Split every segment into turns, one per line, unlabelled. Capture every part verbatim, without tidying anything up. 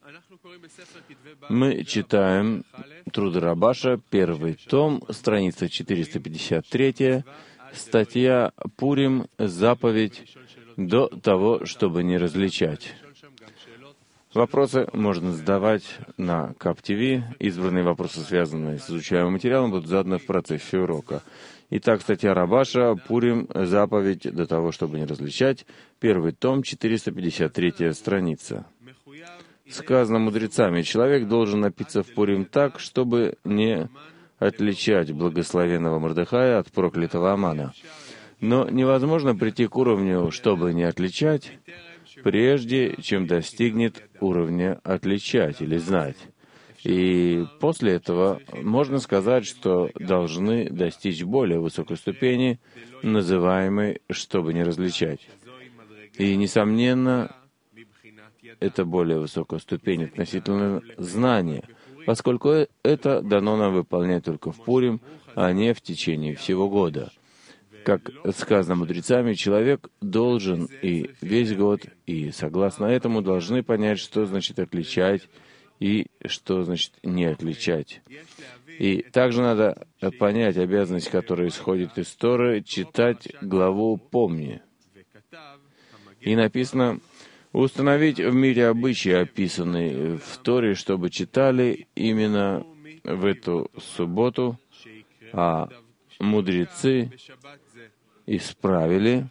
Мы читаем труды Рабаша, первый том, страница четыреста пятьдесят три, статья «Пурим. Заповедь до того, чтобы не различать». Вопросы можно задавать на КАП-ТВ. Избранные вопросы, связанные с изучаемым материалом, будут заданы в процессе урока. Итак, статья Рабаша «Пурим. Заповедь до того, чтобы не различать». Первый том, четыреста пятьдесят третья страница. Сказано мудрецами: человек должен напиться в Пурим так, чтобы не отличать благословенного Мордехая от проклятого Амана. Но невозможно прийти к уровню, чтобы не отличать, прежде чем достигнет уровня отличать или знать. И после этого можно сказать, что должны достичь более высокой ступени, называемой «чтобы не различать». И, несомненно, это более высокая ступень относительно знания, поскольку это дано нам выполнять только в Пурим, а не в течение всего года. Как сказано мудрецами, человек должен и весь год, и согласно этому должны понять, что значит отличать и что значит не отличать. И также надо понять обязанность, которая исходит из Торы, читать главу «Помни». И написано: установить в мире обычаи, описанные в Торе, чтобы читали именно в эту субботу, а мудрецы исправили.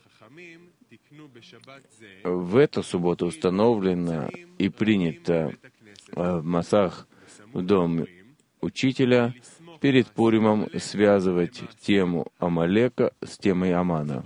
В эту субботу установлено и принято в Масах, в дом учителя, перед Пуримом связывать тему Амалека с темой Амана.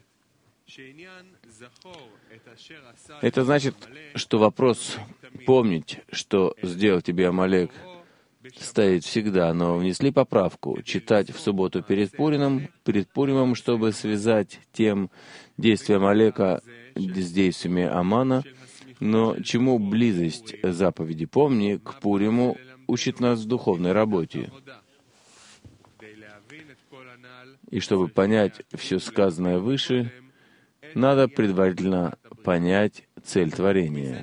Это значит, что вопрос помнить, что сделал тебе Амалек, стоит всегда, но внесли поправку читать в субботу перед Пуримом, перед Пуримом, чтобы связать тем действия Амалека с действиями Амана. Но чему близость заповеди «Помни» к Пуриму учит нас в духовной работе. И чтобы понять все сказанное выше, надо предварительно понять цель творения.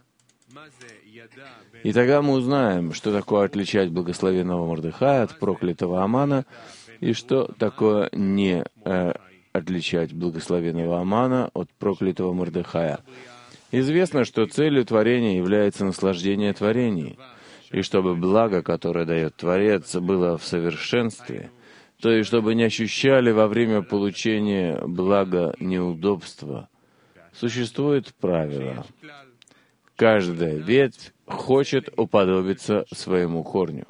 И тогда мы узнаем, что такое отличать благословенного Мордехая от проклятого Амана, и что такое не э, отличать благословенного Амана от проклятого Мордехая. Известно, что целью творения является наслаждение творений, и чтобы благо, которое дает Творец, было в совершенстве, то есть чтобы не ощущали во время получения блага неудобства. Существует правило. Каждая ветвь хочет уподобиться своему корню.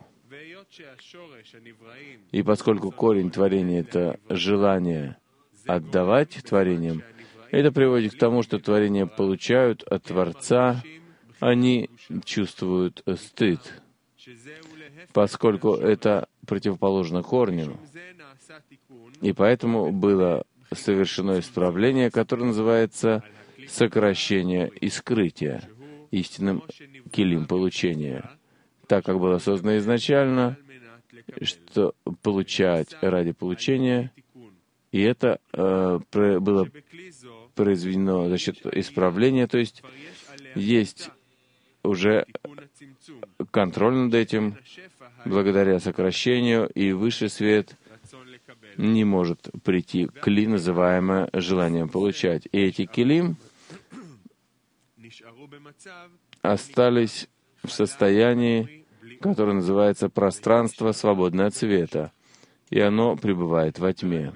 И поскольку корень творения — это желание отдавать творениям, это приводит к тому, что творения получают от Творца, они чувствуют стыд, поскольку это противоположно корню. И поэтому было совершено исправление, которое называется сокращение и скрытие, истинным килим получения. Так как было создано изначально, что получать ради получения, и это э, было произведено за счет исправления, то есть есть уже контроль над этим, благодаря сокращению, и высший свет не может прийти к кли, называемое желанием получать. И эти килим остались в состоянии, которое называется пространство, свободное от света, и оно пребывает во тьме.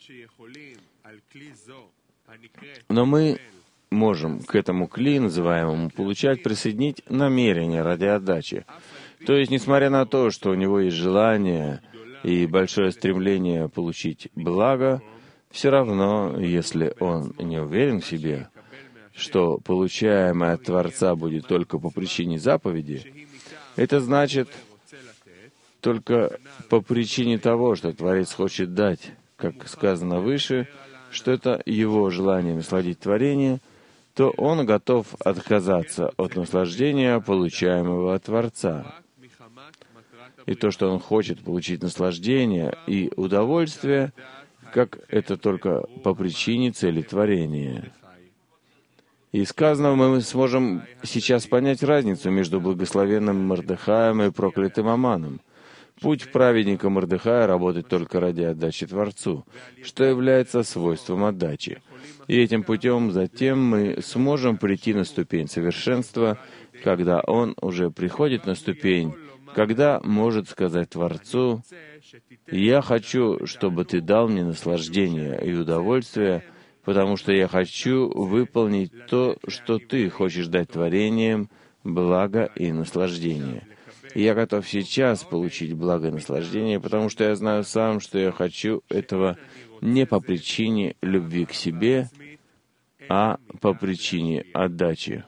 Но мы можем к этому кли, называемому получать, присоединить намерение ради отдачи. То есть, несмотря на то, что у него есть желание и большое стремление получить благо, все равно, если он не уверен в себе, что получаемое от Творца будет только по причине заповеди, это значит только по причине того, что Творец хочет дать, как сказано выше, что это его желание насладить творение, то он готов отказаться от наслаждения, получаемого от Творца. И то, что он хочет получить наслаждение и удовольствие, как это только по причине цели творения. Из сказанного мы сможем сейчас понять разницу между благословенным Мордехаем и проклятым Аманом. Путь праведника Мордехая работает только ради отдачи Творцу, что является свойством отдачи. И этим путем затем мы сможем прийти на ступень совершенства, когда он уже приходит на ступень, когда может сказать Творцу: «Я хочу, чтобы ты дал мне наслаждение и удовольствие, потому что я хочу выполнить то, что ты хочешь дать творениям, благо и наслаждение. И я готов сейчас получить благо и наслаждение, потому что я знаю сам, что я хочу этого не по причине любви к себе, а по причине отдачи».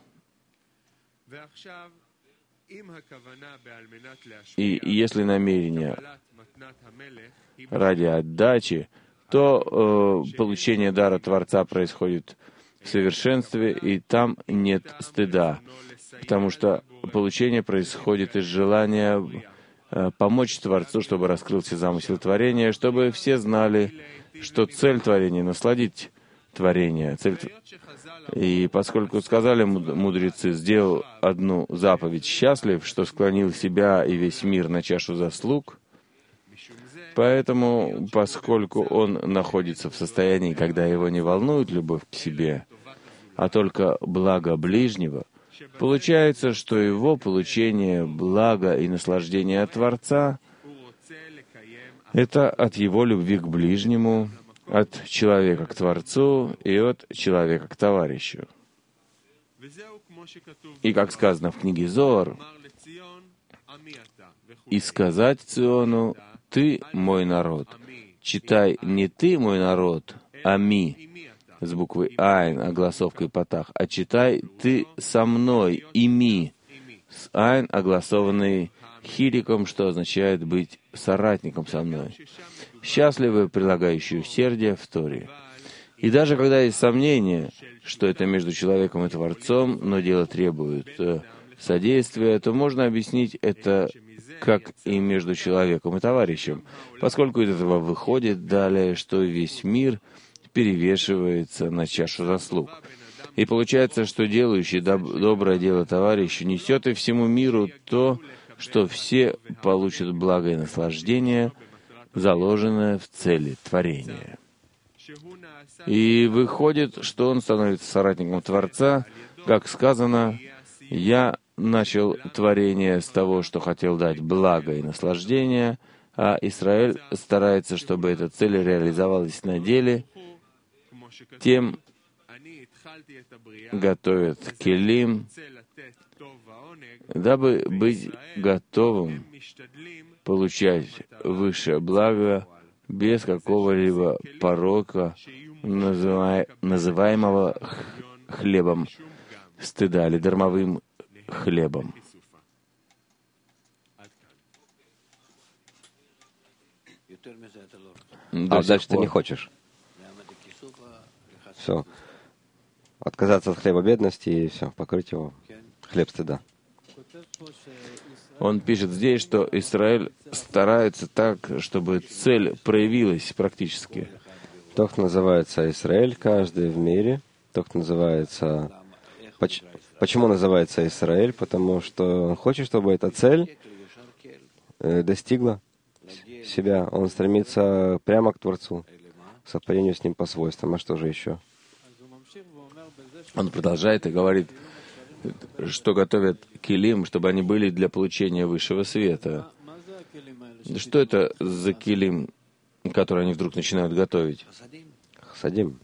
И если намерение ради отдачи, то э, получение дара Творца происходит в совершенстве, и там нет стыда, потому что получение происходит из желания э, помочь Творцу, чтобы раскрылся замысел творения, чтобы все знали, что цель творения — насладить творение. Цель... И поскольку сказали мудрецы: «Сделал одну заповедь счастлив, что склонил себя и весь мир на чашу заслуг», поэтому, поскольку он находится в состоянии, когда его не волнует любовь к себе, а только благо ближнего, получается, что его получение блага и наслаждения от Творца — это от его любви к ближнему, от человека к Творцу и от человека к товарищу. И как сказано в книге Зоар: «И сказать Циону: ты мой народ». Читай не «ты мой народ», а «ми» с буквой «айн», огласовкой «патах», а читай «ты со мной» и «ми» с «айн», огласованной хириком, что означает быть соратником со мной. Счастливы, прилагающие усердие в Торе. И даже когда есть сомнение, что это между человеком и Творцом, но дело требует э, содействия, то можно объяснить это как и между человеком и товарищем, поскольку из этого выходит далее, что весь мир перевешивается на чашу заслуг. И получается, что делающий доб- доброе дело товарищу несет и всему миру то, что все получат благо и наслаждение, заложенное в цели творения. И выходит, что он становится соратником Творца, как сказано: «Я начал творение с того, что хотел дать благо и наслаждение», а Израиль старается, чтобы эта цель реализовалась на деле, тем готовят келим, дабы быть готовым получать высшее благо без какого-либо порока, называя, называемого хлебом стыда или дармовым хлебом.
А дальше ты не хочешь. Все. Отказаться от хлеба бедности и все, покрыть его хлеб стыда.
Он пишет здесь, что Израиль старается так, чтобы цель проявилась практически.
То, кто называется Израиль, каждый в мире, то, кто называется... Поч... Почему называется Израиль? Потому что он хочет, чтобы эта цель э, достигла себя. Он стремится прямо к Творцу, к совпадению с Ним по свойствам. А что же еще?
Он продолжает и говорит, что готовят килим, чтобы они были для получения высшего света. Что это за килим, который они вдруг начинают готовить?
Хасадим.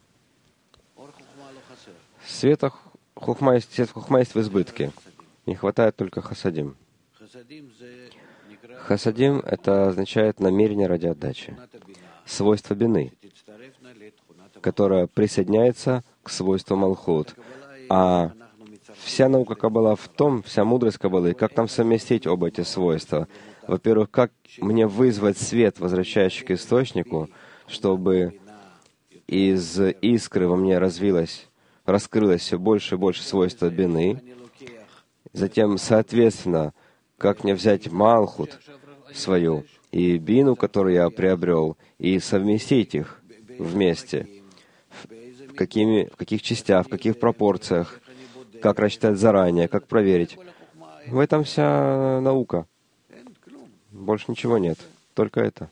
Света хухма есть, свет хухма есть в избытке. Не хватает только хасадим. Хасадим — это означает намерение ради отдачи. Свойство бины, которое присоединяется к свойству малхут. А вся наука Каббала в том, вся мудрость Каббалы, как нам совместить оба эти свойства. Во-первых, как мне вызвать свет, возвращающий к источнику, чтобы из искры во мне развилось, раскрылось все больше и больше свойства бины. Затем, соответственно, как мне взять малхут свою и бину, которую я приобрел, и совместить их вместе. В, какими, в каких частях, в каких пропорциях. как рассчитать заранее, как проверить. В этом вся наука. Больше ничего нет. Только это.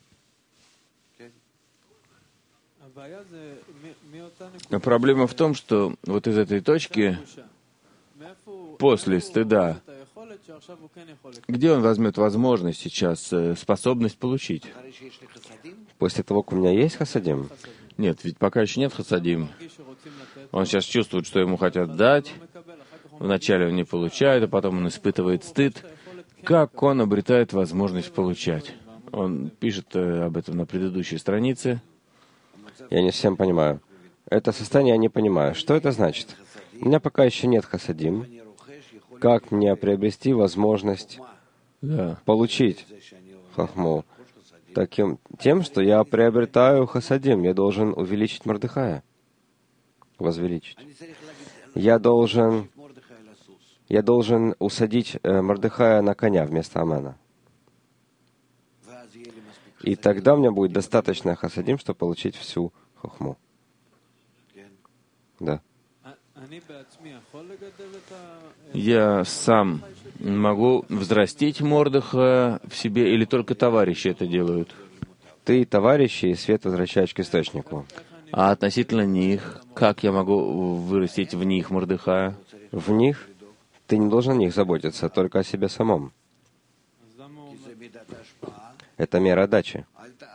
Проблема в том, что вот из этой точки, после стыда, где он возьмет возможность сейчас, способность получить?
После того, как у меня есть хасадим?
Нет, ведь пока еще нет хасадим. Он сейчас чувствует, что ему хотят дать. Вначале он не получает, а потом он испытывает стыд. Как он обретает возможность получать? Он пишет об этом на предыдущей странице.
Я не всем понимаю. Это состояние я не понимаю. Что это значит? У меня пока еще нет хасадим. Как мне приобрести возможность
Да.
получить хахму? Таким, тем, что я приобретаю хасадим. Я должен увеличить Мордехая. Возвеличить. Я должен, я должен усадить э, Мордехая на коня вместо Амена. И тогда у меня будет достаточно хасадим, чтобы получить всю хохму. Да.
Я сам могу взрастить Мордеха в себе, или только товарищи это делают?
Ты, товарищи, и свет возвращаешь к источнику.
А относительно них, как я могу вырастить в них Мордехая?
В них ты не должен о них заботиться, только о себе самом. Это мера отдачи.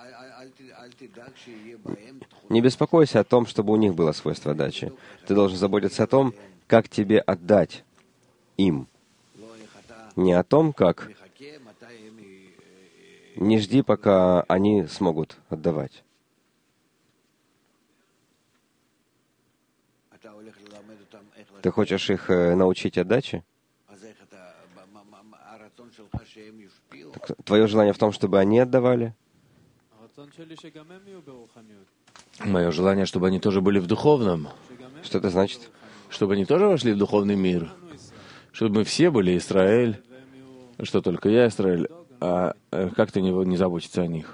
Не беспокойся о том, чтобы у них было свойство отдачи. Ты должен заботиться о том, как тебе отдать им. Не о том, как... Не жди, пока они смогут отдавать. Ты хочешь их научить отдаче? Твое желание в том, чтобы они отдавали?
Мое желание, чтобы они тоже были в духовном.
Что это значит?
Чтобы они тоже вошли в духовный мир. Чтобы мы все были Израиль. Что только я Израиль. А как ты не, не заботиться о них?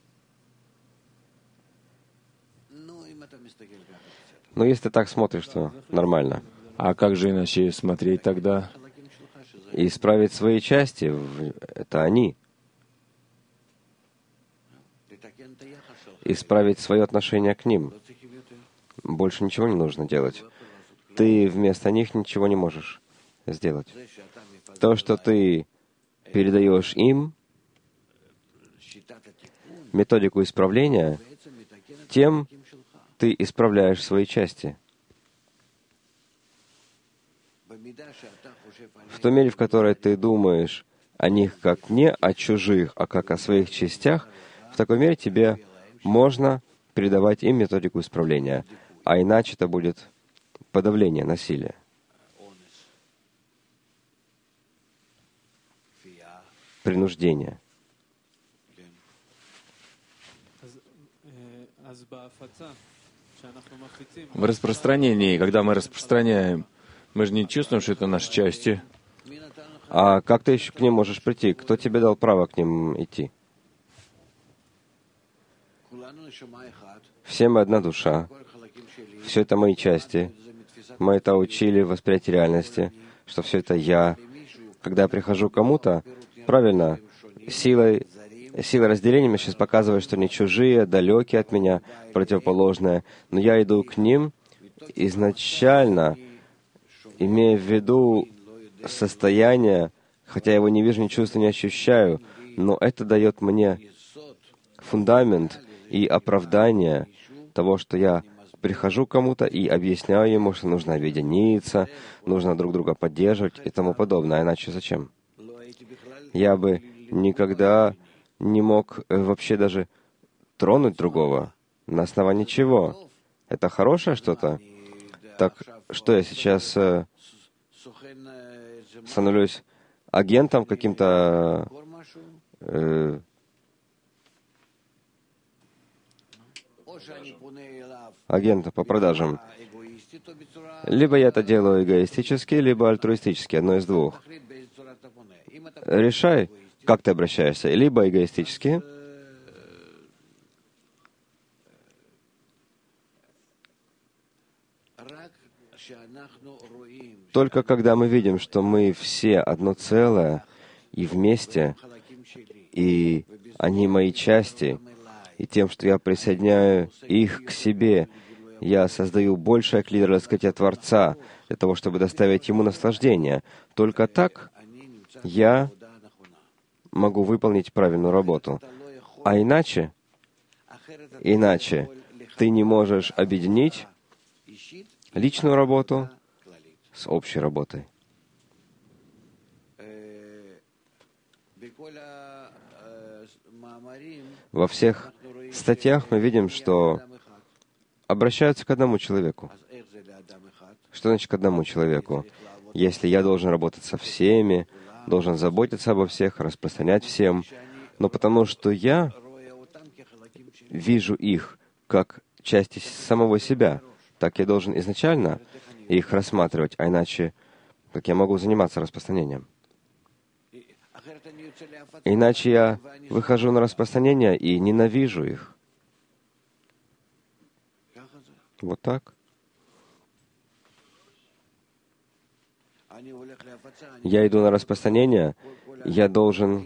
Ну, если ты так смотришь, то нормально.
А как же иначе смотреть тогда?
И исправить свои части — это они. Исправить свое отношение к ним. Больше ничего не нужно делать. Ты вместо них ничего не можешь сделать. То, что ты передаешь им, методику исправления, тем ты исправляешь свои части. В той мере, в которой ты думаешь о них как не о чужих, а как о своих частях, в такой мере тебе можно передавать им методику исправления. А иначе это будет подавление, насилие. Принуждение.
В распространении, когда мы распространяем, мы же не чувствуем, что это наши части.
А как ты еще к ним можешь прийти? Кто тебе дал право к ним идти? Все мы одна душа. Все это мои части. Мы это учили в восприятии реальности, что все это я. Когда я прихожу к кому-то, правильно, силой, сила разделения мне сейчас показывает, что они чужие, далекие от меня, противоположные. Но я иду к ним изначально, имея в виду состояние, хотя я его не вижу, не чувствую, не ощущаю, но это дает мне фундамент и оправдание того, что я прихожу к кому-то и объясняю ему, что нужно объединиться, нужно друг друга поддерживать и тому подобное. А иначе зачем? Я бы никогда не мог вообще даже тронуть другого. На основании чего? Это хорошее что-то? Так что я сейчас э, становлюсь агентом каким-то э, агента по продажам. Либо я это делаю эгоистически, либо альтруистически, одно из двух. Решай, как ты обращаешься. Либо эгоистически, Только когда мы видим, что мы все одно целое и вместе, и они мои части, и тем, что я присоединяю их к себе, я создаю большее кли для раскрытия Творца, для того, чтобы доставить Ему наслаждение. Только так я могу выполнить правильную работу. А иначе, иначе ты не можешь объединить личную работу с общей работой. Во всех статьях мы видим, что обращаются к одному человеку. Что значит к одному человеку? Если я должен работать со всеми, должен заботиться обо всех, распространять всем, но потому что я вижу их как части самого себя, так я должен изначально их рассматривать, а иначе как я могу заниматься распространением? Иначе я выхожу на распространение и ненавижу их. Вот так. Я иду на распространение, я должен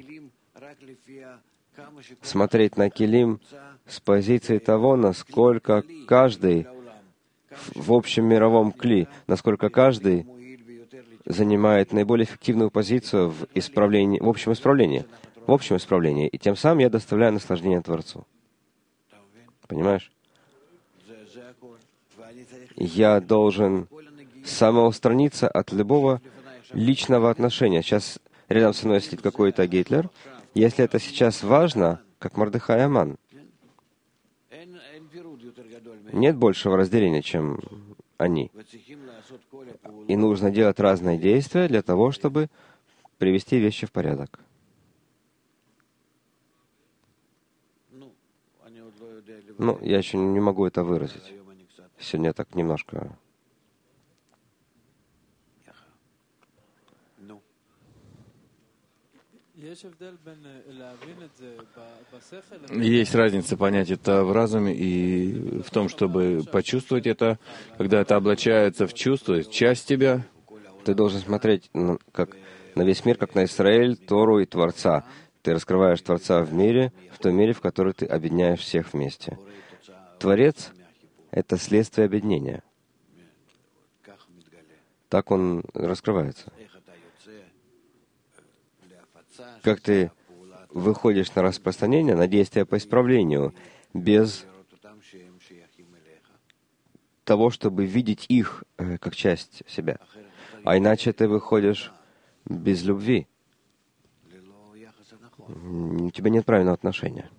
смотреть на килим с позиции того, насколько каждый в общем мировом кли, насколько каждый занимает наиболее эффективную позицию в исправлении, в общем исправлении, в общем исправлении, и тем самым я доставляю наслаждение Творцу. Понимаешь? Я должен самоустраниться от любого личного отношения. Сейчас рядом со мной сидит какой-то Гитлер. Если это сейчас важно, как Мордехай и Аман, нет большего разделения, чем они. И нужно делать разные действия для того, чтобы привести вещи в порядок. Ну, я еще не могу это выразить. Сегодня так немножко...
Есть разница понять это в разуме и в том, чтобы почувствовать это, когда это облачается в чувство, часть тебя.
Ты должен смотреть на, как, на весь мир, как на Израиль, Тору и Творца. Ты раскрываешь Творца в мире, в том мире, в который ты объединяешь всех вместе. Творец — это следствие объединения. Так он раскрывается. Как ты выходишь на распространение, на действия по исправлению, без того, чтобы видеть их э, как часть себя. А иначе ты выходишь без любви. У тебя нет правильного отношения.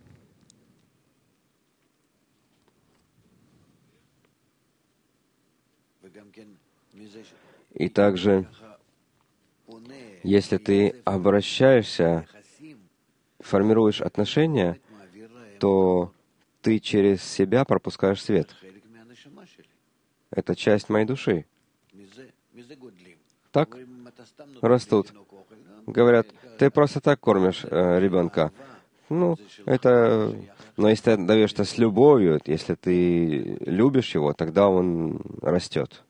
И также, если ты обращаешься, формируешь отношения, то ты через себя пропускаешь свет. Это часть моей души. Так растут. Говорят, ты просто так кормишь э, ребенка. Ну, это... Но если ты даешь это с любовью, если ты любишь его, тогда он растет.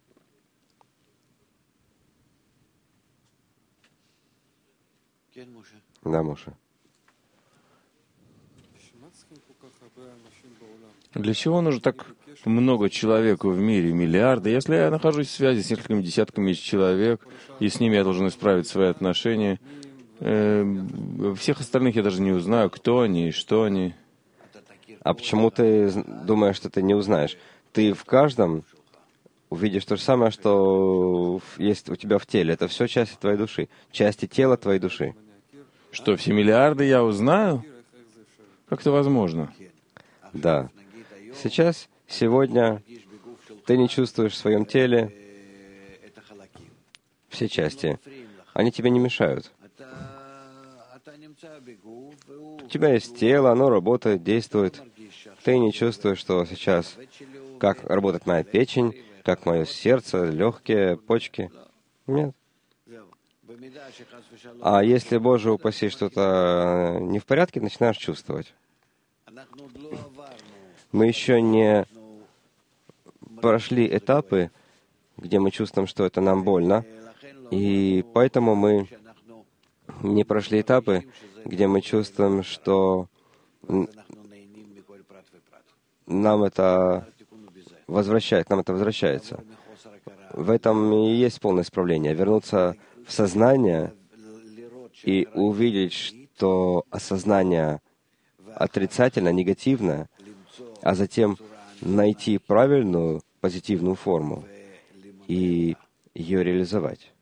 Да, Моше.
Для чего нужно так много человек в мире, миллиарды? Если я нахожусь в связи с несколькими десятками человек, и с ними я должен исправить свои отношения, э, всех остальных я даже не узнаю, кто они и что они.
А почему ты думаешь, что ты не узнаешь? Ты в каждом увидишь то же самое, что есть у тебя в теле. Это все части твоей души, части тела твоей души.
Что, все миллиарды я узнаю? Как это возможно?
Да. Сейчас, сегодня, ты не чувствуешь в своем теле все части. Они тебе не мешают. У тебя есть тело, оно работает, действует. Ты не чувствуешь, что сейчас, как работает моя печень, как мое сердце, легкие, почки. Нет. А если, Боже упаси, что-то не в порядке, начинаешь чувствовать. Мы еще не прошли этапы, где мы чувствуем, что это нам больно, и поэтому мы не прошли этапы, где мы чувствуем, что нам это возвращает, нам это возвращается. В этом и есть полное исправление. Вернуться в сознание и увидеть, что осознание отрицательно, негативное, а затем найти правильную, позитивную форму и ее реализовать.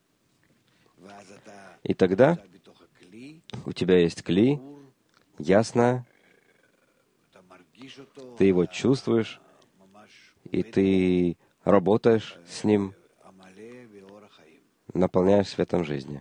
И тогда у тебя есть кли, ясно, ты его чувствуешь, и ты работаешь с ним, наполняешь светом жизни.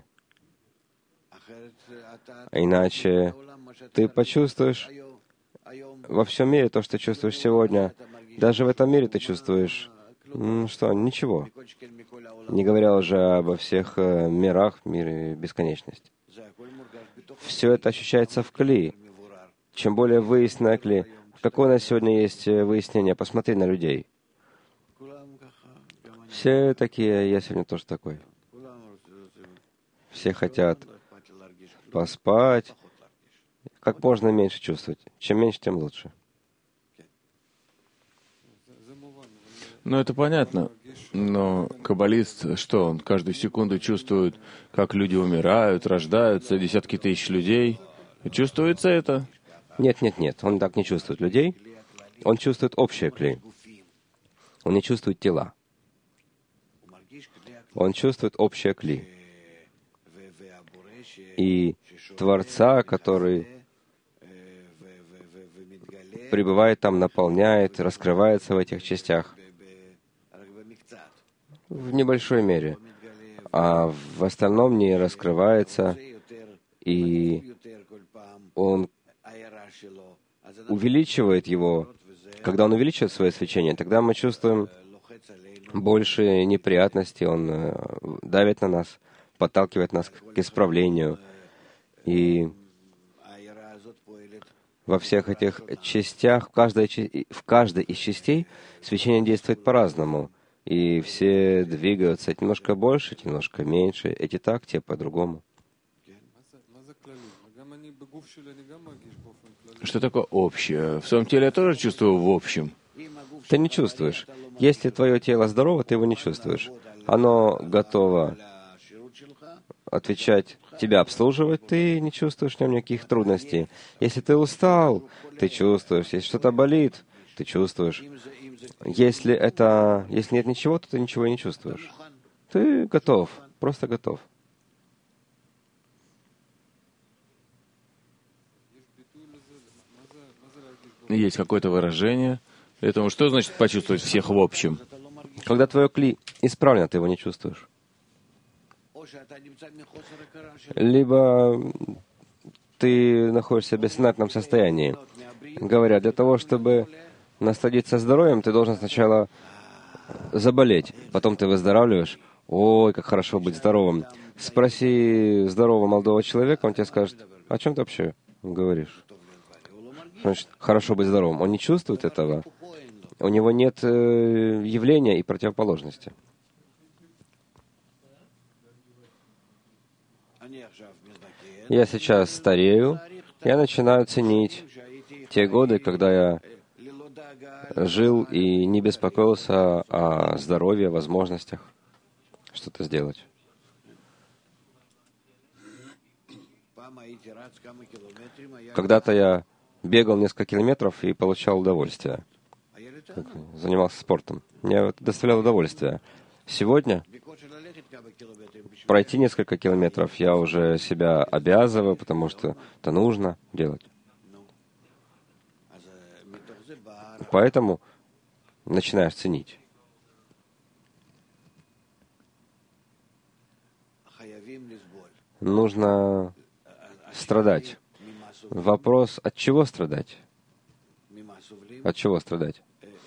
Иначе ты почувствуешь во всем мире то, что чувствуешь сегодня. Даже в этом мире ты чувствуешь, ну, что, ничего. Не говоря уже обо всех э, мирах, мире бесконечности. Все это ощущается в кли. Чем более выясненное кли, какое на сегодня есть выяснение, посмотри на людей. Все такие, я сегодня тоже такой. Все хотят поспать, как можно меньше чувствовать. Чем меньше, тем лучше.
Ну, это понятно. Но каббалист, что он каждую секунду чувствует, как люди умирают, рождаются, десятки тысяч людей. Чувствуется это?
Нет, нет, нет. Он так не чувствует людей. Он чувствует общее кли. Он не чувствует тела. Он чувствует общее кли. И Творца, который пребывает там, наполняет, раскрывается в этих частях. В небольшой мере. А в остальном не раскрывается, и он увеличивает его. Когда он увеличивает свое свечение, тогда мы чувствуем больше неприятностей, он давит на нас, подталкивает нас к исправлению. И во всех этих частях, в каждой, в каждой из частей свечение действует по-разному. И все двигаются немножко больше, немножко меньше. Эти так, те по-другому.
Что такое общее? В своем теле я тоже чувствую в общем.
Ты не чувствуешь. Если твое тело здорово, ты его не чувствуешь. Оно готово отвечать, тебя обслуживать, ты не чувствуешь в нем никаких трудностей. Если ты устал, ты чувствуешь. Если что-то болит, ты чувствуешь. Если это, если нет ничего, то ты ничего и не чувствуешь. Ты готов, просто готов.
Есть какое-то выражение этому. Что значит почувствовать всех в общем?
Когда твое кли исправлено, ты его не чувствуешь. Либо ты находишься в бессознательном состоянии. Говорят, для того, чтобы насладиться здоровьем, ты должен сначала заболеть, потом ты выздоравливаешь. Ой, как хорошо быть здоровым. Спроси здорового молодого человека, он тебе скажет, о чем ты вообще говоришь? Значит, хорошо быть здоровым. Он не чувствует этого. У него нет э, явления и противоположности. Я сейчас старею, я начинаю ценить те годы, когда я жил и не беспокоился о здоровье, возможностях что-то сделать. Когда-то я бегал несколько километров и получал удовольствие. Занимался спортом. Мне это доставляло удовольствие. Сегодня пройти несколько километров я уже себя обязываю, потому что это нужно делать. Поэтому начинаешь ценить. Нужно страдать. Вопрос, от чего страдать? От чего страдать?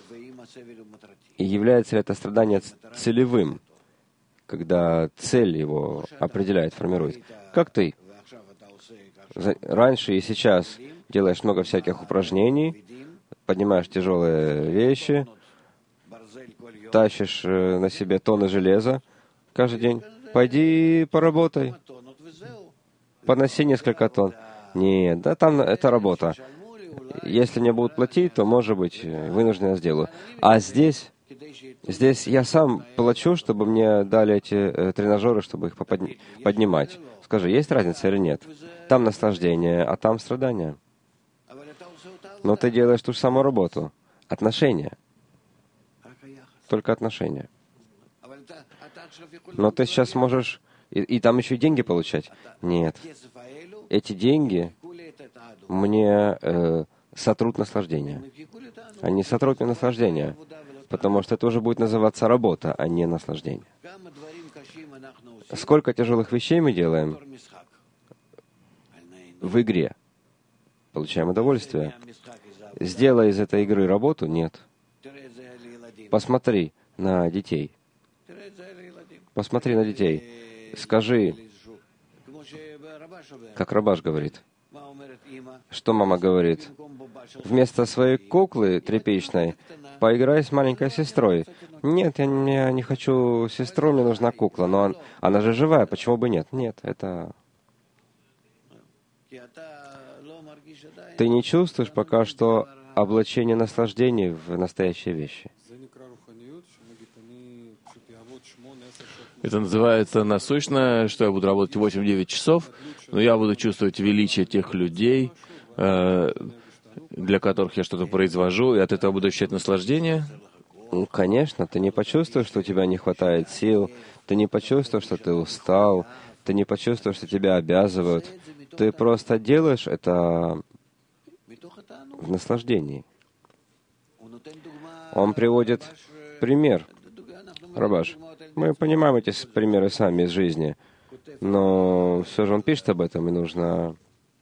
И является ли это страдание целевым, когда цель его определяет, формирует? Как ты раньше и сейчас делаешь много всяких упражнений, поднимаешь тяжелые вещи, тащишь на себе тонны железа каждый день. Пойди поработай. Поноси несколько тонн. Нет, да там это работа. Если мне будут платить, то, может быть, вынужденно сделаю. А здесь, здесь я сам плачу, чтобы мне дали эти э, тренажеры, чтобы их поподни- поднимать. Скажи, есть разница или нет? Там наслаждение, а там страдания. Но ты делаешь ту же самую работу. Отношения. Только отношения. Но ты сейчас можешь... И, и там еще и деньги получать? Нет. Эти деньги мне э, сотрут наслаждение. Они сотрут мне наслаждение, потому что это уже будет называться работа, а не наслаждение. Сколько тяжелых вещей мы делаем в игре? Получаем удовольствие. Сделай из этой игры работу? Нет. Посмотри на детей. Посмотри на детей. Скажи, как Рабаш говорит. Что мама говорит? Вместо своей куклы тряпичной поиграй с маленькой сестрой. Нет, я не, я не хочу сестру, мне нужна кукла. Но он, она же живая, почему бы нет? Нет, это... Ты не чувствуешь пока что облачение наслаждений в настоящие вещи.
Это называется насущно, что я буду работать восемь-девять часов, но я буду чувствовать величие тех людей, э, для которых я что-то произвожу, и от этого буду ощущать наслаждение.
Ну, конечно, ты не почувствуешь, что у тебя не хватает сил, ты не почувствуешь, что ты устал, ты не почувствуешь, что тебя обязывают. Ты просто делаешь это в наслаждении. Он приводит пример. Рабаш, мы понимаем эти примеры сами из жизни, но все же он пишет об этом, и нужно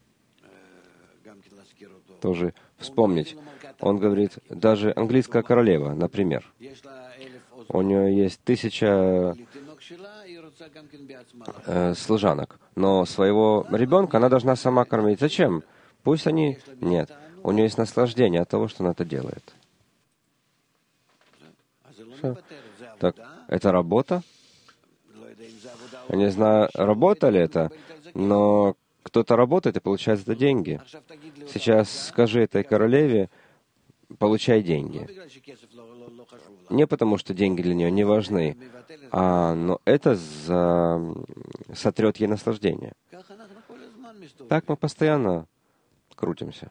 тоже вспомнить. Он говорит, даже английская королева, например, у нее есть тысяча э, служанок, но своего ребенка она должна сама кормить. Зачем? Пусть они... Нет. У нее есть наслаждение от того, что она это делает. Все. Так, это работа? Я не знаю, работа ли это, но кто-то работает и получает за это деньги. Сейчас скажи этой королеве, получай деньги. Не потому, что деньги для нее не важны, а но это за... сотрет ей наслаждение. Так мы постоянно крутимся.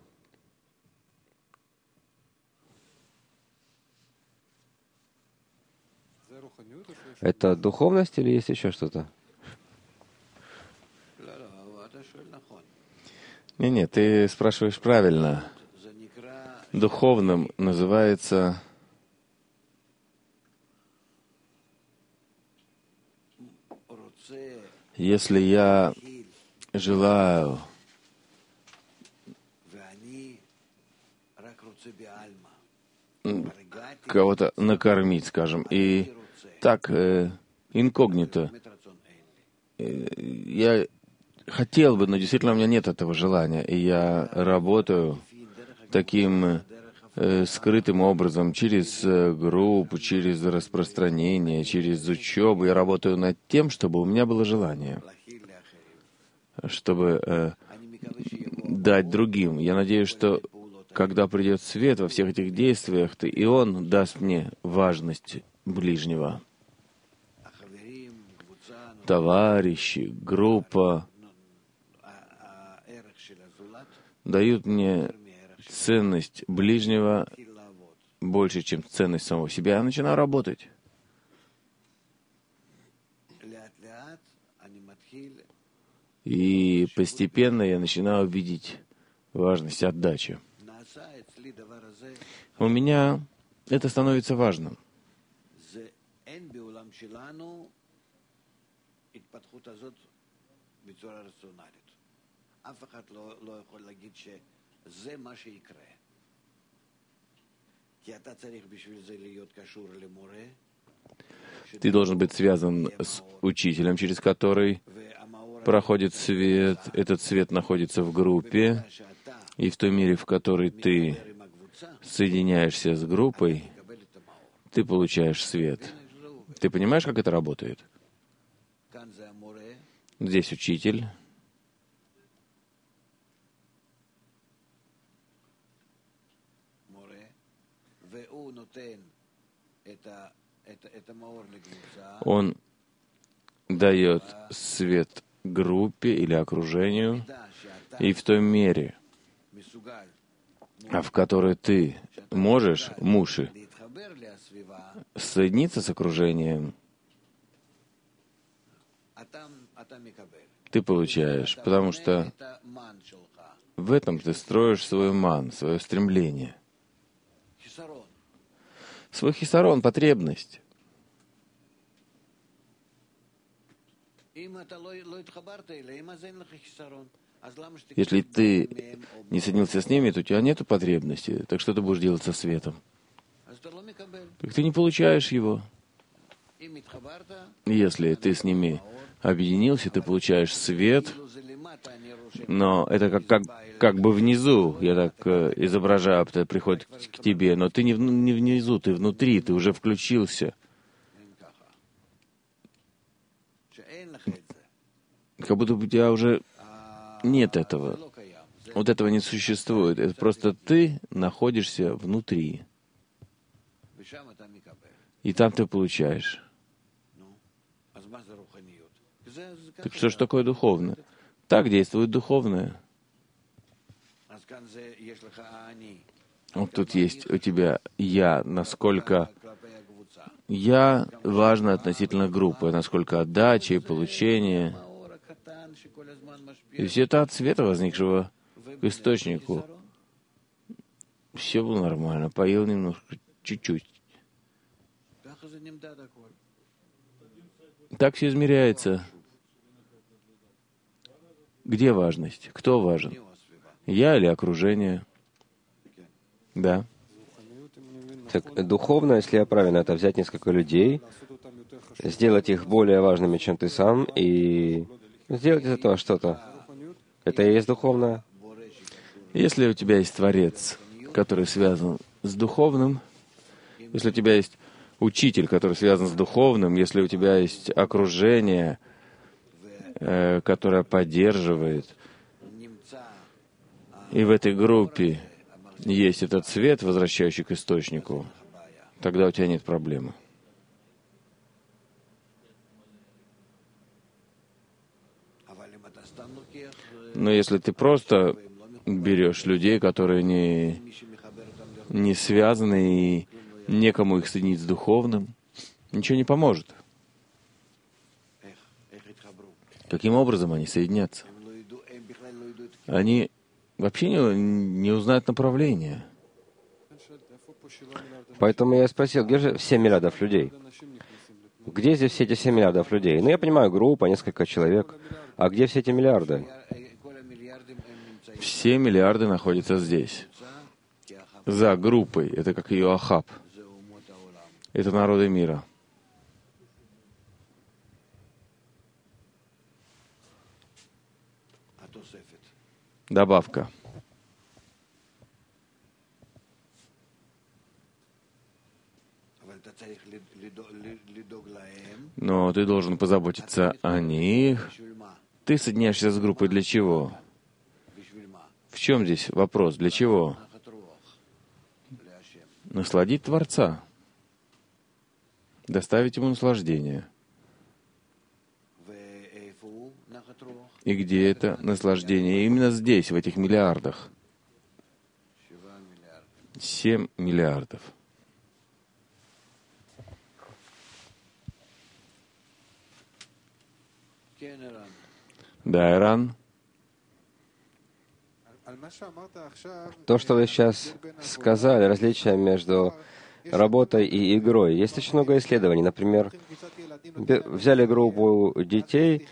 Это духовность или есть еще что-то?
Не-не, ты спрашиваешь правильно. Духовным называется если я желаю кого-то накормить, скажем, и так, э, инкогнито. Э, я хотел бы, но действительно у меня нет этого желания, и я работаю таким э, скрытым образом, через э, группу, через распространение, через учебу. Я работаю над тем, чтобы у меня было желание, чтобы э, дать другим. Я надеюсь, что когда придет свет во всех этих действиях, то и он даст мне важность ближнего. Товарищи, группа дают мне ценность ближнего больше, чем ценность самого себя. Я начинаю работать. И постепенно я начинаю видеть важность отдачи. У меня это становится важным. Ты должен быть связан с учителем, через который проходит свет. Этот свет находится в группе. И в той мере, в которой ты соединяешься с группой, ты получаешь свет. Ты понимаешь, как это работает? Здесь учитель. Он дает свет группе или окружению, и в той мере, в которой ты можешь, муши, соединиться с окружением, ты получаешь, потому что в этом ты строишь свой ман, свое стремление, свой хисарон, потребность. Если ты не соединился с ними, то у тебя нет потребности. Так что ты будешь делать со светом? Так ты не получаешь его. Если ты с ними объединился, ты получаешь свет, но это как, как, как бы внизу, я так э, изображаю, это приходит к тебе, но ты не, в, не внизу, ты внутри, ты уже включился. Как будто у тебя уже нет этого. Вот этого не существует. Это просто ты находишься внутри. И там ты получаешь. Так что же такое духовное? Так действует духовное. Вот тут есть у тебя «я», насколько «я» важно относительно группы, насколько отдача и получение. И все это от света, возникшего к источнику. Все было нормально, поел немножко, чуть-чуть. Так все измеряется. Где важность? Кто важен? Я или окружение? Да.
Так, духовно, если я правильно, это взять несколько людей, сделать их более важными, чем ты сам, и сделать из этого что-то. Это и есть духовное.
Если у тебя есть Творец, который связан с духовным, если у тебя есть учитель, который связан с духовным, если у тебя есть окружение, э, которое поддерживает, и в этой группе есть этот свет, возвращающий к источнику, тогда у тебя нет проблемы. Но если ты просто берешь людей, которые не, не связаны, и некому их соединить с духовным, ничего не поможет. Каким образом они соединятся? Они вообще не, не узнают направления.
Поэтому я спросил, где же семь миллиардов людей? Где здесь все эти семь миллиардов людей? Ну, я понимаю, группа, несколько человек. А где все эти миллиарды?
Все миллиарды находятся здесь, за группой. Это как ее Ахаб. Это народы мира. Добавка. Но ты должен позаботиться о них. Ты соединяешься с группой для чего? В чем здесь вопрос? Для чего? Насладить Творца. Доставить ему наслаждение. И где это наслаждение? Именно здесь, в этих миллиардах. Семь миллиардов. Да, Иран.
То, что вы сейчас сказали, различие между работой и игрой. Есть очень много исследований. Например, взяли группу детей,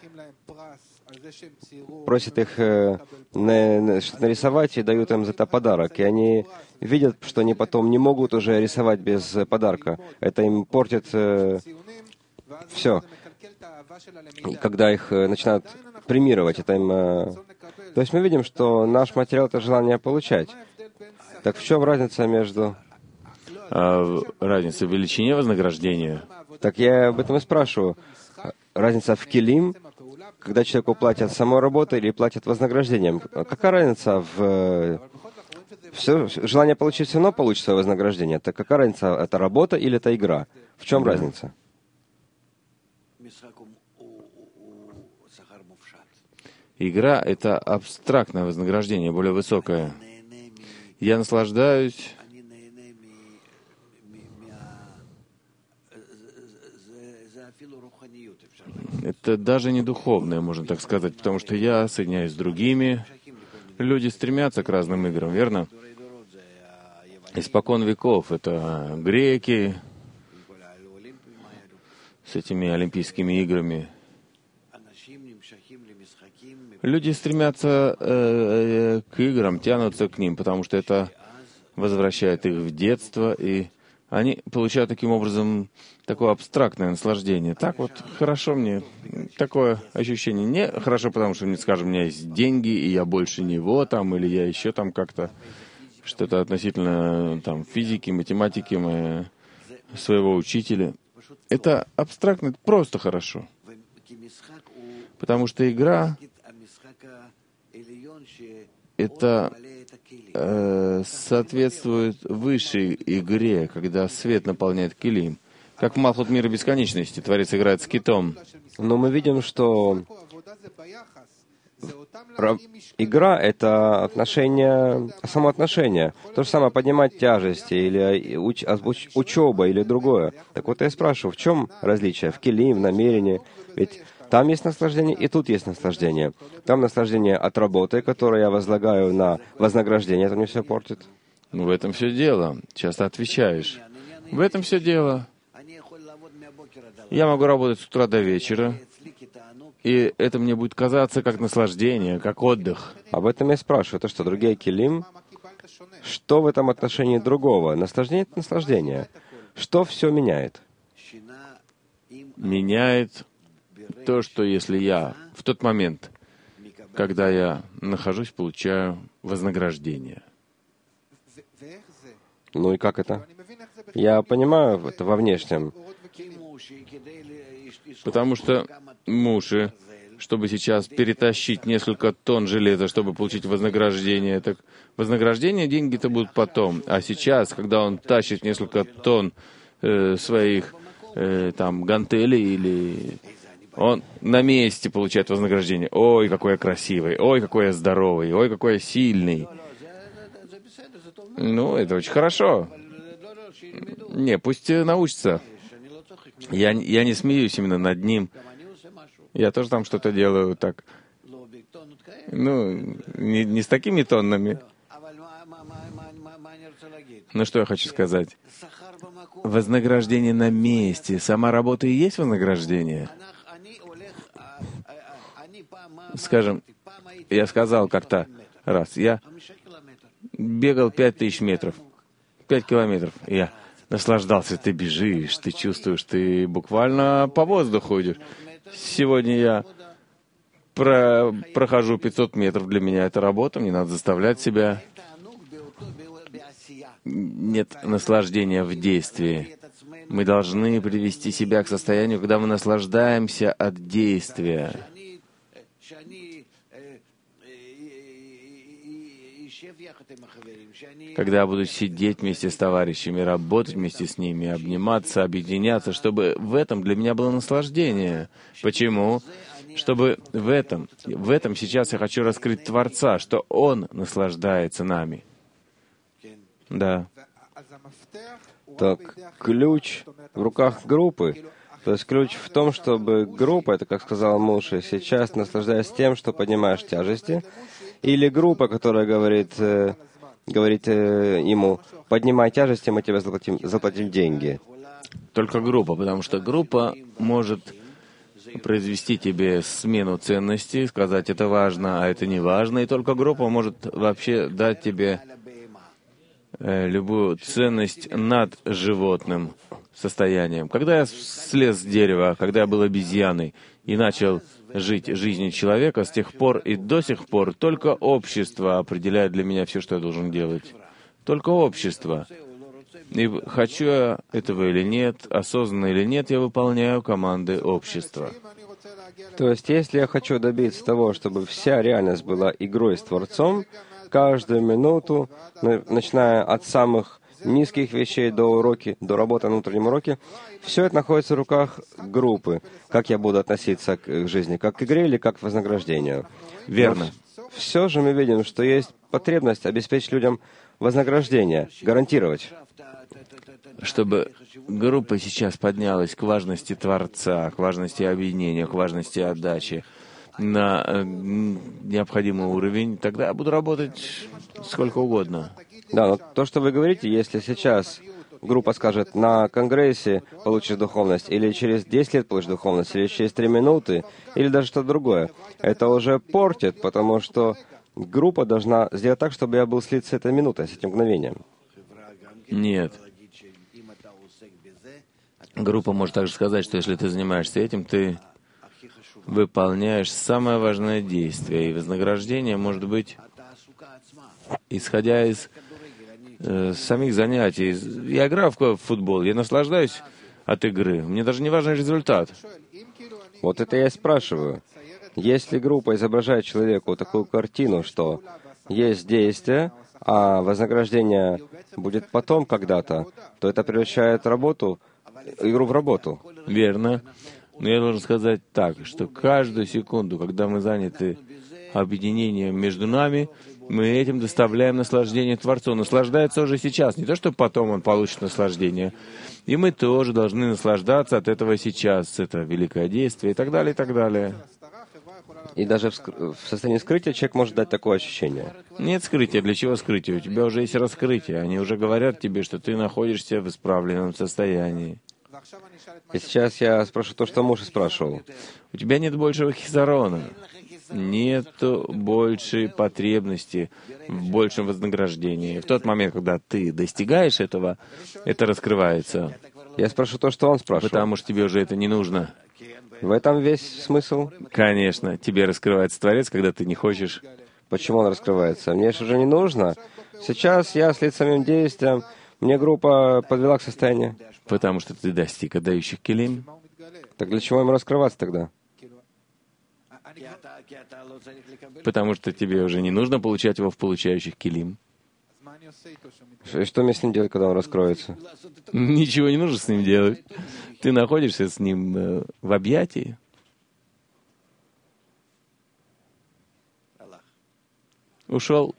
просят их э, на, что-то нарисовать и дают им за это подарок. И они видят, что они потом не могут уже рисовать без подарка. Это им портит э, все. И когда их э, начинают премировать, это им... Э, то есть мы видим, что наш материал — это желание получать. Так в чем разница между...
А разница в величине вознаграждения?
Так я об этом и спрашиваю. Разница в килим, когда человеку платят самой работой или платят вознаграждением. Какая разница в... Все, желание получить все равно получится вознаграждение. Так какая разница, это работа или это игра? В чем да. разница?
Игра — это абстрактное вознаграждение, более высокое. Я наслаждаюсь это даже не духовное, можно так сказать, потому что я соединяюсь с другими. Люди стремятся к разным играм, верно? Испокон веков это греки с этими олимпийскими играми. Люди стремятся э, к играм, тянутся к ним, потому что это возвращает их в детство, и они получают таким образом такое абстрактное наслаждение. Так вот, хорошо мне, такое ощущение. Не хорошо, потому что, мне, скажем, у меня есть деньги, и я больше него там, или я еще там как-то что-то относительно там, физики, математики моего, своего учителя. Это абстрактно, это просто хорошо. Потому что игра это э, соответствует высшей игре, когда свет наполняет килим. Как в Малхут мира бесконечности, Творец играет с китом.
Но мы видим, что игра — это отношение, самоотношение. То же самое поднимать тяжести, или уч, уч, учеба, или другое. Так вот я спрашиваю, в чем различие? В килим, в намерении? Ведь там есть наслаждение, и тут есть наслаждение. Там наслаждение от работы, которое я возлагаю на вознаграждение. Это мне все портит.
Ну, в этом все дело. Часто отвечаешь. В этом все дело. Я могу работать с утра до вечера, и это мне будет казаться как наслаждение, как отдых.
Об этом я спрашиваю. Это что, другие килим? Что в этом отношении другого? Наслаждение — это наслаждение. Что все меняет?
Меняет то, что если я в тот момент, когда я нахожусь, получаю вознаграждение.
Ну и как это? Я понимаю это во внешнем.
Потому что муши, чтобы сейчас перетащить несколько тонн железа, чтобы получить вознаграждение, так вознаграждение, деньги-то будут потом. А сейчас, когда он тащит несколько тонн э, своих э, там гантелей или... Он на месте получает вознаграждение. Ой, какой я красивый, ой, какой я здоровый, ой, какой я сильный. Ну, это очень хорошо. Не, пусть научится. Я, я не смеюсь именно над ним. Я тоже там что-то делаю так. Ну, не, не с такими тоннами. Ну, что я хочу сказать? Вознаграждение на месте. Сама работа и есть вознаграждение. Скажем, я сказал как-то раз, я бегал пять тысяч метров, пять километров. Я наслаждался, ты бежишь, ты чувствуешь, ты буквально по воздуху идешь. Сегодня я про, прохожу пятьсот метров, для меня это работа, мне надо заставлять себя. Нет наслаждения в действии. Мы должны привести себя к состоянию, когда мы наслаждаемся от действия. Когда я буду сидеть вместе с товарищами, работать вместе с ними, обниматься, объединяться, чтобы в этом для меня было наслаждение. Почему? Чтобы в этом, в этом сейчас я хочу раскрыть Творца, что Он наслаждается нами. Да.
Так, ключ в руках группы. То есть ключ в том, чтобы группа, это, как сказал Муше, сейчас наслаждаясь тем, что поднимаешь тяжести, или группа, которая говорит, э, говорит э, ему, поднимай тяжести, мы тебе заплатим, заплатим деньги.
Только группа, потому что группа может произвести тебе смену ценностей, сказать, это важно, а это не важно, и только группа может вообще дать тебе э, любую ценность над животным состоянием. Когда я слез с дерева, когда я был обезьяной и начал жить жизнью человека, с тех пор и до сих пор только общество определяет для меня все, что я должен делать. Только общество. И хочу я этого или нет, осознанно или нет, я выполняю команды общества.
То есть, если я хочу добиться того, чтобы вся реальность была игрой с Творцом, каждую минуту, начиная от самых низких вещей до уроки, до работы на внутреннем уроке, все это находится в руках группы. Как я буду относиться к жизни, как к игре или как к вознаграждению?
Верно.
Но все же мы видим, что есть потребность обеспечить людям вознаграждение, гарантировать.
Чтобы группа сейчас поднялась к важности Творца, к важности объединения, к важности отдачи на необходимый уровень, тогда я буду работать сколько угодно.
Да, но то, что вы говорите, если сейчас группа скажет, на конгрессе получишь духовность, или через десять лет получишь духовность, или через три минуты, или даже что-то другое, это уже портит, потому что группа должна сделать так, чтобы я был слит с этой минутой, с этим мгновением.
Нет. Группа может также сказать, что если ты занимаешься этим, ты выполняешь самое важное действие, и вознаграждение может быть, исходя из э, самих занятий. Я играю в футбол, я наслаждаюсь от игры, мне даже не важен результат.
Вот это я и спрашиваю. Если группа изображает человеку такую картину, что есть действие, а вознаграждение будет потом когда-то, то это превращает работу, игру в работу.
Верно. Но я должен сказать так, что каждую секунду, когда мы заняты объединением между нами, мы этим доставляем наслаждение Творцу. Он наслаждается уже сейчас, не то, что потом он получит наслаждение. И мы тоже должны наслаждаться от этого сейчас. Это великое действие и так далее, и так далее.
И даже в, скр... в состоянии скрытия человек может дать такое ощущение.
Нет скрытия. Для чего скрытие? У тебя уже есть раскрытие. Они уже говорят тебе, что ты находишься в исправленном состоянии.
И сейчас я спрошу то, что муж и спрашивал.
У тебя нет большего хисарона. Нету большей потребности в большем вознаграждении. В тот момент, когда ты достигаешь этого, это раскрывается.
Я спрошу то, что он спрашивал.
Потому что тебе уже это не нужно.
В этом весь смысл?
Конечно. Тебе раскрывается Творец, когда ты не хочешь.
Почему он раскрывается? Мне же уже не нужно. Сейчас я слит самим действием. Мне группа подвела к состоянию.
Потому что ты достиг отдающих келим.
Так для чего ему раскрываться тогда?
Потому что тебе уже не нужно получать его в получающих келим.
И что мне с ним делать, когда он раскроется?
Ничего не нужно с ним делать. Ты находишься с ним э, в объятии. Ушел.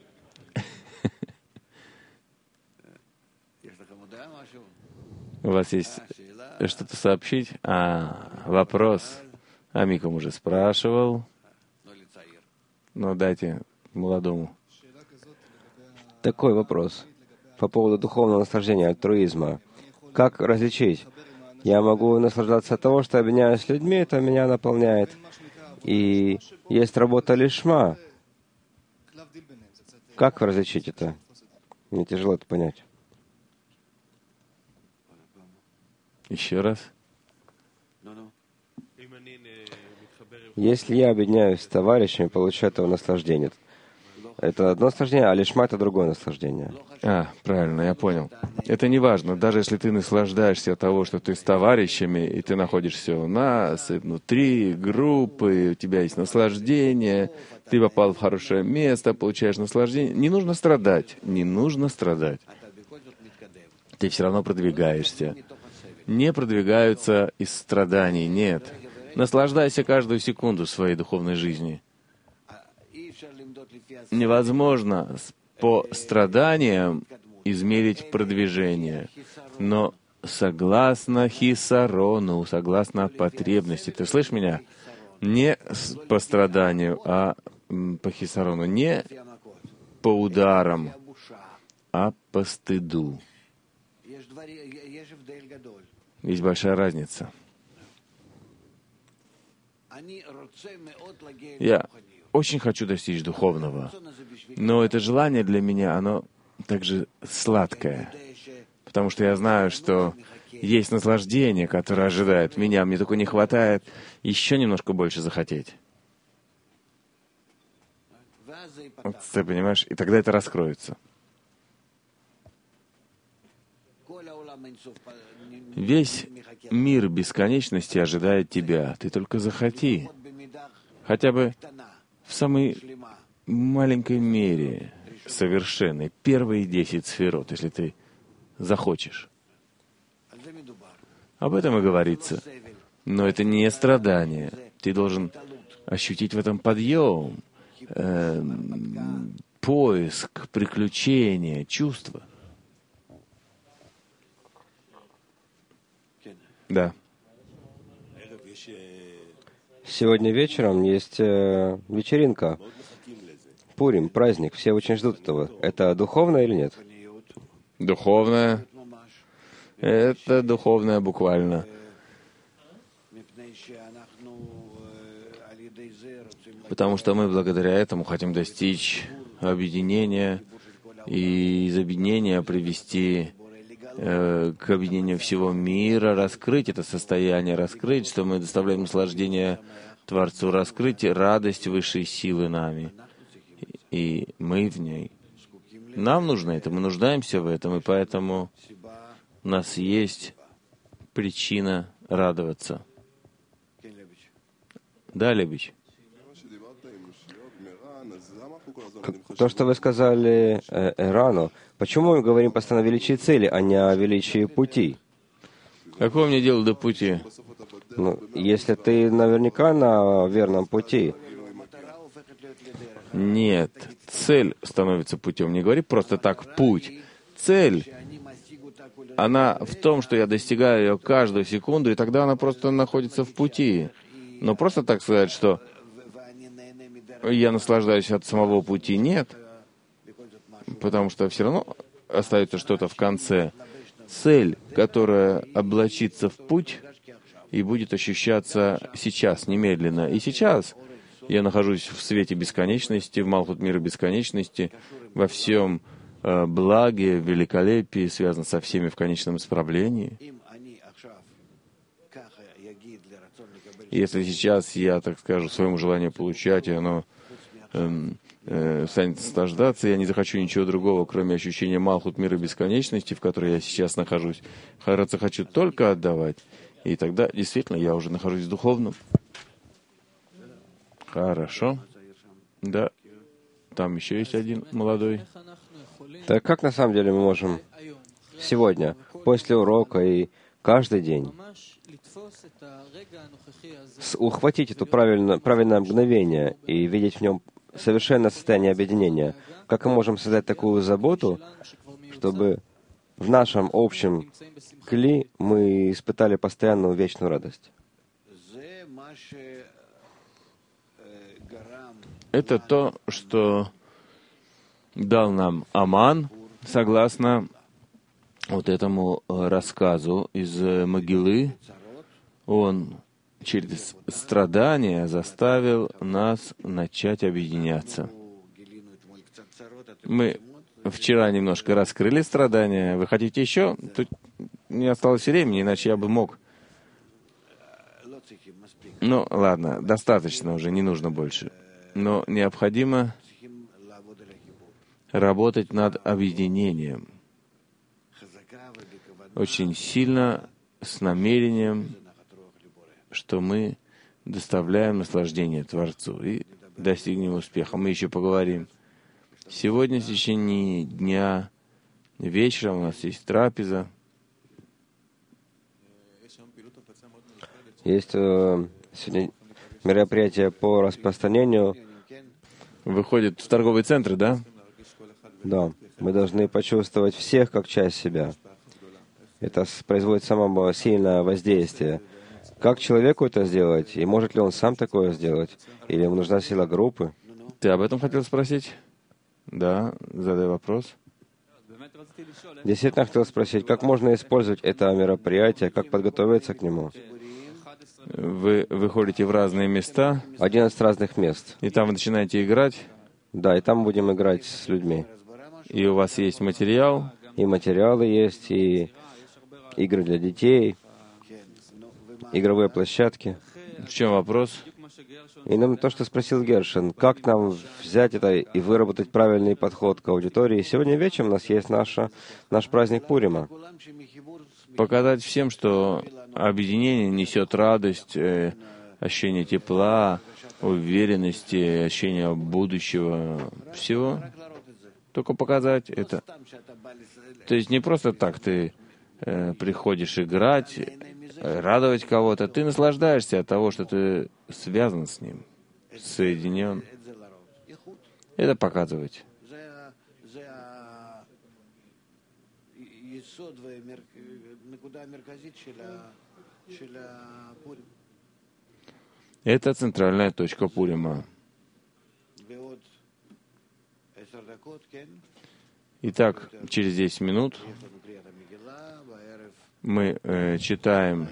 У вас есть что-то сообщить? А, вопрос. Амиком уже спрашивал. Ну, дайте молодому.
Такой вопрос. По поводу духовного наслаждения, альтруизма. Как различить? Я могу наслаждаться от того, что объединяюсь с людьми, это меня наполняет. И есть работа лишма. Как различить это? Мне тяжело это понять.
Еще раз.
Если я объединяюсь с товарищами, получаю этого наслаждение. Это одно наслаждение, а лишма — это другое наслаждение.
А, правильно, я понял. Это не важно. Даже если ты наслаждаешься от того, что ты с товарищами, и ты находишься у нас, и внутри группы, у тебя есть наслаждение, ты попал в хорошее место, получаешь наслаждение. Не нужно страдать. Не нужно страдать. Ты все равно продвигаешься. Не продвигаются из страданий, нет. Наслаждайся каждую секунду своей духовной жизни. Невозможно по страданиям измерить продвижение, но согласно хисарону, согласно потребности. Ты слышишь меня? Не по страданию, а по хисарону. Не по ударам, а по стыду. Есть большая разница. Я очень хочу достичь духовного, но это желание для меня, оно также сладкое, потому что я знаю, что есть наслаждение, которое ожидает меня, мне только не хватает еще немножко больше захотеть. Вот, ты понимаешь? И тогда это раскроется. Весь мир бесконечности ожидает тебя. Ты только захоти, хотя бы в самой маленькой мере, совершенной, первые десять сферот, если ты захочешь. Об этом и говорится. Но это не страдание. Ты должен ощутить в этом подъем, э, поиск, приключения, чувства. Да.
Сегодня вечером есть э, вечеринка. Пурим, праздник. Все очень ждут этого. Это духовно или нет?
Духовное. Это духовное буквально. Потому что мы благодаря этому хотим достичь объединения и из объединения привести э, к объединению всего мира, раскрыть это состояние, раскрыть, что мы доставляем наслаждение Творцу, раскрыть радость высшей силы нами. И мы в ней. Нам нужно это, мы нуждаемся в этом, и поэтому у нас есть причина радоваться. Да, Лебич?
То, что вы сказали э, Эрану, почему мы говорим постоянно о величии цели, а не о величии пути?
Какое мне дело до пути?
Ну, если ты наверняка на верном пути.
Нет, цель становится путем. Не говори просто так «путь». Цель, она в том, что я достигаю ее каждую секунду, и тогда она просто находится в пути. Но просто так сказать, что я наслаждаюсь от самого пути, нет. Потому что все равно остается что-то в конце. Цель, которая облачится в путь и будет ощущаться сейчас, немедленно. И сейчас я нахожусь в свете бесконечности, в Малхут мира бесконечности, во всем э, благе, великолепии, связано со всеми в конечном исправлении. Если сейчас я, так скажу, своему желанию получать, и оно э, э, станет наслаждаться, я не захочу ничего другого, кроме ощущения Малхут мира бесконечности, в которой я сейчас нахожусь. Хараться хочу только отдавать. И тогда действительно я уже нахожусь в духовном. Хорошо. Да. Там еще есть один молодой.
Так как на самом деле мы можем сегодня, после урока и каждый день ухватить это правильно, правильное мгновение и видеть в нем совершенное состояние объединения? Как мы можем создать такую заботу, чтобы в нашем общем кли мы испытали постоянную вечную радость?
Это то, что дал нам Аман, согласно вот этому рассказу из Могилы. Он через страдания заставил нас начать объединяться. Мы вчера немножко раскрыли страдания. Вы хотите еще? Тут не осталось времени, иначе я бы мог. Ну, ладно, достаточно уже, не нужно больше. Но необходимо работать над объединением. Очень сильно, с намерением, что мы доставляем наслаждение Творцу и достигнем успеха. Мы еще поговорим. Сегодня в течение дня, вечером у нас есть трапеза.
Есть э, сегодня мероприятие по распространению.
Выходит в торговые центры, да?
Да. Мы должны почувствовать всех как часть себя. Это производит самое сильное воздействие. Как человеку это сделать? И может ли он сам такое сделать? Или ему нужна сила группы?
Ты об этом хотел спросить? Да, задай вопрос.
Действительно хотел спросить, как можно использовать это мероприятие, как подготовиться к нему?
Вы выходите в разные места.
Одиннадцать разных мест.
И там вы начинаете играть.
Да, и там будем играть с людьми.
И у вас есть материал.
И материалы есть, и игры для детей, игровые площадки.
В чем вопрос?
Именно то, что спросил Гершин, как нам взять это и выработать правильный подход к аудитории. Сегодня вечером у нас есть наша, наш праздник Пурима.
Показать всем, что объединение несет радость, э, ощущение тепла, уверенности, ощущение будущего, всего. Только показать это. То есть не просто так ты э, приходишь играть, радовать кого-то. Ты наслаждаешься от того, что ты связан с ним, соединен. Это показывать. Это центральная точка Пурима. Итак, через десять минут мы э, читаем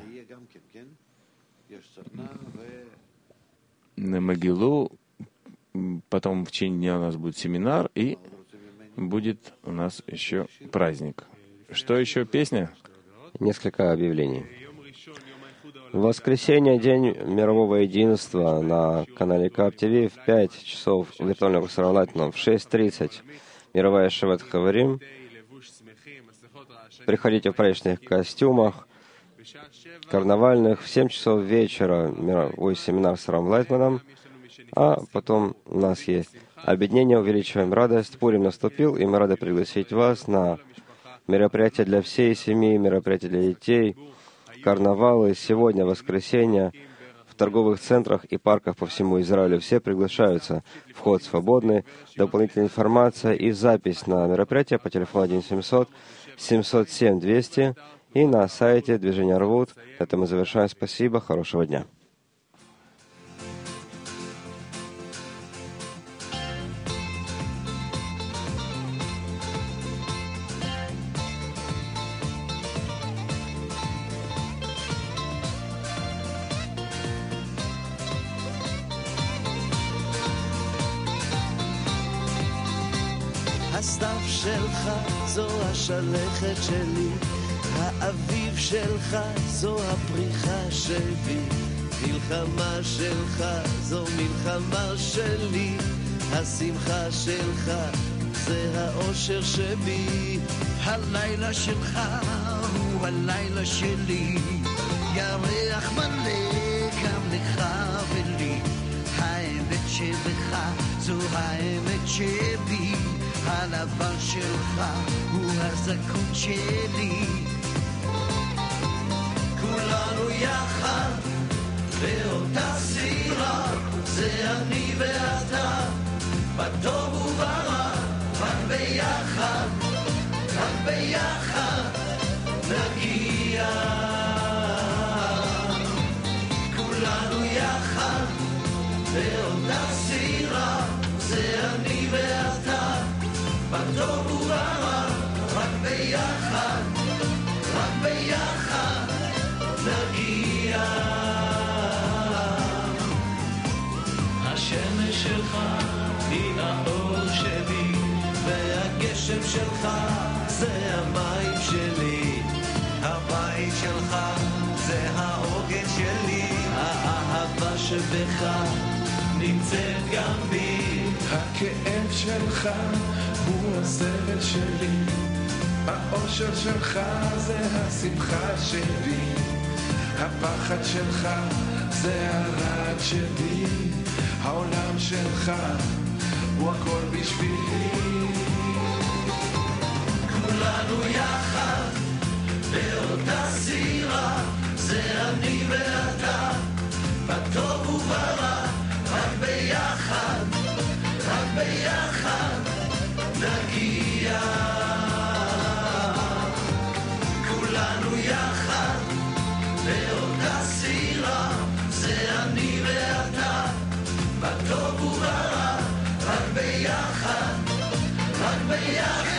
на Могилу, потом в течение дня у нас будет семинар, и будет у нас еще праздник. Что еще? Песня?
Несколько объявлений. В воскресенье, день мирового единства, на канале КАП ТВ в пять часов виртуального курса Равлайтмана, в шесть тридцать мировая Шевет Хаварим. Приходите в праздничных костюмах, карнавальных. В семь часов вечера мировой семинар с Равом Лайтманом. А потом у нас есть объединение «Увеличиваем радость». Пурим наступил, и мы рады пригласить вас на мероприятия для всей семьи, мероприятия для детей, карнавалы. Сегодня, воскресенье, в торговых центрах и парках по всему Израилю. Все приглашаются. Вход свободный. Дополнительная информация и запись на мероприятие по телефону один семьсот семьсот семь двести и на сайте Движения Рвут. Это мы завершаем. Спасибо. Хорошего дня.
הסתיו שלך זו השלכת שלי, האביב שלך זו הפריחה שלי, מלחמה שלך זו מלחמה שלי, השמחה שלך זה האושר שבי, הלילה שלך הוא הלילה שלי, ירח מלא גם לך ולי, האמת שבך זו האמת שבי, הלבן שלך הוא הזכות שלי, כולנו יחד באותה סירה, זה אני ואתה, בטוב וברע, רק ביחד, רק ביחד נגיע, כולנו יחד באותה סירה, זה אני ואתה, בטוב וברע, רק ביחד, רק ביחד נגיע. השמש שלך היא האור שלי, והגשם שלך זה המים שלי, הבית שלך זה העוגן שלי, האהבה שבך נמצאת גם בי,
הכאב שלך הוא הסבל שלי, האושר שלך זה השמחה שלי, הפחד שלך זה הרעד שלי, העולם שלך הוא הכל בשבילי,
כולנו יחד באותה סירה, זה אני ואתה, בטוב וברע, רק ביחד, רק ביחד נגיע, כולנו יחד באותה סירה, זה אני ואתה, בטוב וברע, רק ביחד, רק ביחד